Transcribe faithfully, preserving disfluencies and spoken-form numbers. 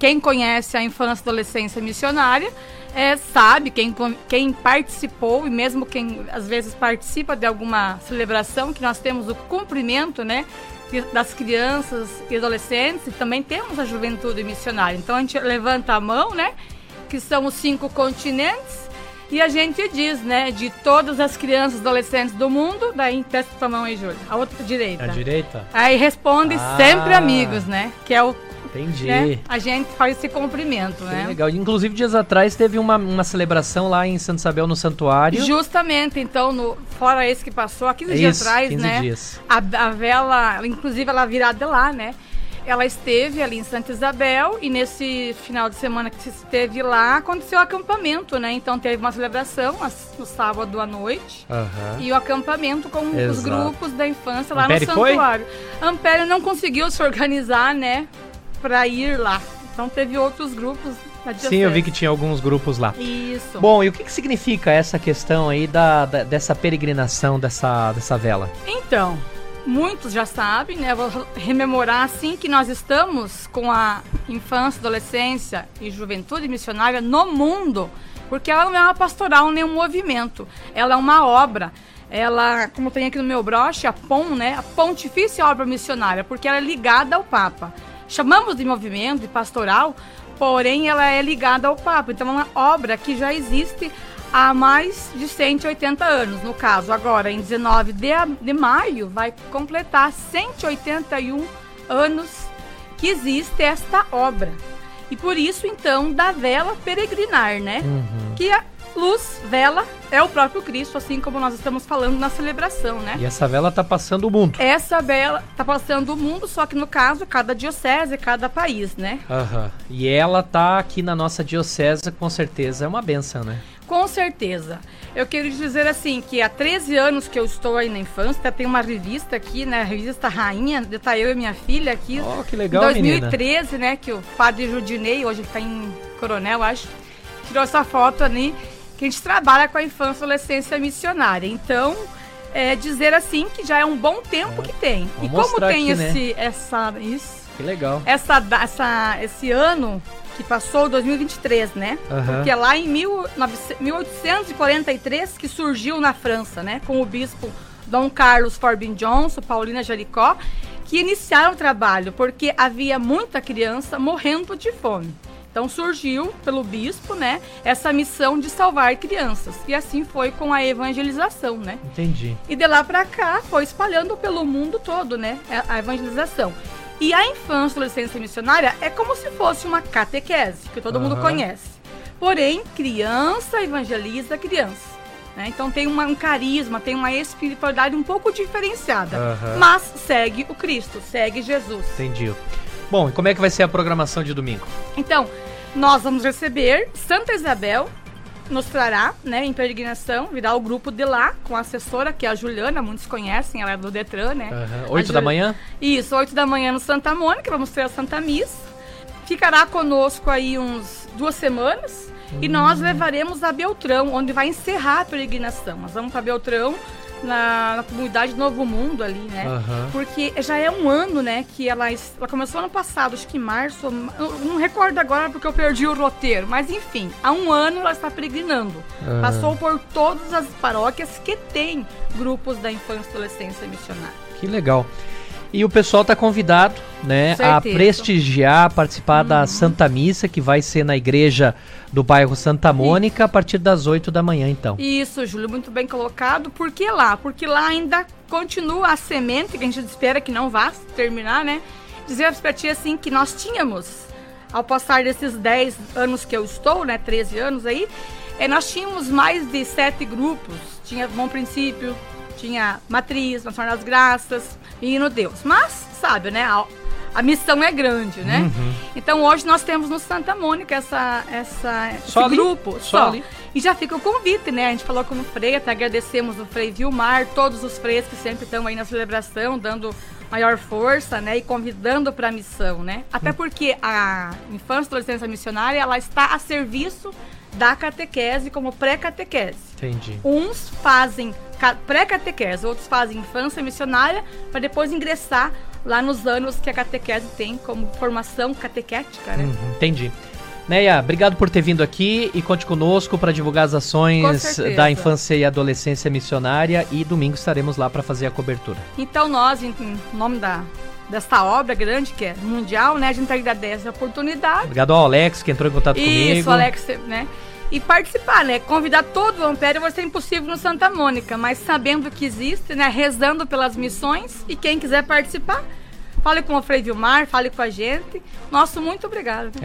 quem conhece a infância e adolescência missionária, é, sabe, quem, quem participou, e mesmo quem às vezes participa de alguma celebração, que nós temos o cumprimento, né, das crianças e adolescentes, e também temos a juventude missionária. Então a gente levanta a mão, né, que são os cinco continentes, e a gente diz, né, de todas as crianças e adolescentes do mundo, daí testa tua mão aí, Júlio, a outra direita. A direita? Aí responde ah, sempre amigos, né, que é o... Entendi. Né, a gente faz esse cumprimento, que né. Legal. Inclusive, dias atrás teve uma, uma celebração lá em Santa Isabel, no santuário. Justamente, então, no, fora esse que passou, há quinze é dias isso, atrás, quinze né, dias. A, a vela, inclusive ela virada de lá, né, ela esteve ali em Santa Isabel, e nesse final de semana que esteve lá, aconteceu o acampamento, né? Então teve uma celebração no sábado à noite, uhum. e o acampamento com Exato. Os grupos da infância lá Ampere no santuário. Foi? Ampere não conseguiu se organizar, né, para ir lá. Então teve outros grupos na diocese. Sim, eu vi que tinha alguns grupos lá. Isso. Bom, e o que, que significa essa questão aí da, da, dessa peregrinação dessa, dessa vela? Então... muitos já sabem, né? Vou rememorar assim que nós estamos com a infância, adolescência e juventude missionária no mundo, porque ela não é uma pastoral nem um movimento, ela é uma obra. Ela, como tem aqui no meu broche, a P O M, né? A Pontifícia Obra Missionária, porque ela é ligada ao Papa. Chamamos de movimento, de pastoral, porém ela é ligada ao Papa. Então é uma obra que já existe há mais de cento e oitenta anos. No caso, agora em dezenove de maio, vai completar cento e oitenta e um anos que existe esta obra. E por isso, então, da vela peregrinar, né? Uhum. Que a luz, vela, é o próprio Cristo, assim como nós estamos falando na celebração, né? E essa vela está passando o mundo. Essa vela está passando o mundo, só que no caso, cada diocese, cada país, né? Uhum. E ela está aqui na nossa diocese, com certeza, é uma bênção, né? Com certeza. Eu quero dizer assim, que há treze anos que eu estou aí na infância, tem uma revista aqui, né, a revista Rainha, está eu e minha filha aqui. Oh, que legal, em dois mil e treze, menina. Né, que o padre Judinei, hoje está em Coronel, acho, tirou essa foto ali, que a gente trabalha com a infância e adolescência missionária. Então, é dizer assim, que já é um bom tempo é. que tem. Vou e como tem aqui, esse, né? essa, isso, que legal. Essa, essa, esse ano... que passou dois mil e vinte e três, né? Uhum. Porque é lá em mil oitocentos e quarenta e três que surgiu na França, né? Com o bispo Dom Carlos Forbin Johnson, Paulina Jericó, que iniciaram o trabalho, porque havia muita criança morrendo de fome. Então surgiu pelo bispo, né, essa missão de salvar crianças. E assim foi com a evangelização, né? Entendi. E de lá para cá foi espalhando pelo mundo todo, né, a evangelização. E a infância e adolescência missionária é como se fosse uma catequese, que todo uhum. mundo conhece. Porém, criança evangeliza criança. Né? Então tem uma, um carisma, tem uma espiritualidade um pouco diferenciada. Uhum. Mas segue o Cristo, segue Jesus. Entendi. Bom, e como é que vai ser a programação de domingo? Então, nós vamos receber Santa Isabel, nos trará, né, em peregrinação, virá o grupo de lá, com a assessora, que é a Juliana, muitos conhecem, ela é do Detran, né? Uhum. Oito Jul... da manhã? Isso, oito da manhã no Santa Mônica, vamos ter a Santa Missa. Ficará conosco aí uns duas semanas hum. e nós levaremos a Beltrão, onde vai encerrar a peregrinação. Nós vamos para Beltrão, na, na comunidade Novo Mundo ali, né? Uhum. Porque já é um ano, né, que ela, ela começou ano passado, acho que em março, eu não recordo agora porque eu perdi o roteiro, mas enfim, há um ano ela está peregrinando. Uhum. Passou por todas as paróquias que tem grupos da infância e adolescência missionária. Que legal. E o pessoal está convidado, né, a prestigiar, participar uhum. da Santa Missa, que vai ser na igreja do bairro Santa Mônica, Isso. a partir das oito da manhã, então. Isso, Júlio, muito bem colocado. Por que lá? Porque lá ainda continua a semente, que a gente espera que não vá terminar, né? Dizer para ti, assim, que nós tínhamos, ao passar desses dez anos que eu estou, né, treze anos aí, é, nós tínhamos mais de sete grupos. Tinha Bom Princípio, tinha Matriz, Nossa Senhora das Graças, Menino Deus. Mas, sabe, né, a, a missão é grande, né? Uhum. Então, hoje nós temos no Santa Mônica essa, essa, esse ali? grupo. Só, só. Ali. E já fica o convite, né? A gente falou com o Frei, até agradecemos o Frei Vilmar, todos os freios que sempre estão aí na celebração, dando maior força, né? E convidando para a missão, né? Até uhum. porque a infância e adolescência missionária, ela está a serviço da catequese como pré-catequese. Entendi. Uns fazem pré-catequese, outros fazem infância missionária para depois ingressar lá nos anos que a catequese tem como formação catequética, né? Uhum, entendi. Neia, obrigado por ter vindo aqui e conte conosco para divulgar as ações da infância e adolescência missionária, e domingo estaremos lá para fazer a cobertura. Então nós, em, em nome da, desta obra grande que é mundial, né, a gente agradece a oportunidade. Obrigado ao Alex que entrou em contato Isso, comigo. Isso, Alex, né? E participar, né? Convidar todo o Ampério vai ser impossível no Santa Mônica, mas sabendo que existe, né? Rezando pelas missões, e quem quiser participar, fale com o Frei Vilmar, fale com a gente. Nosso muito obrigado.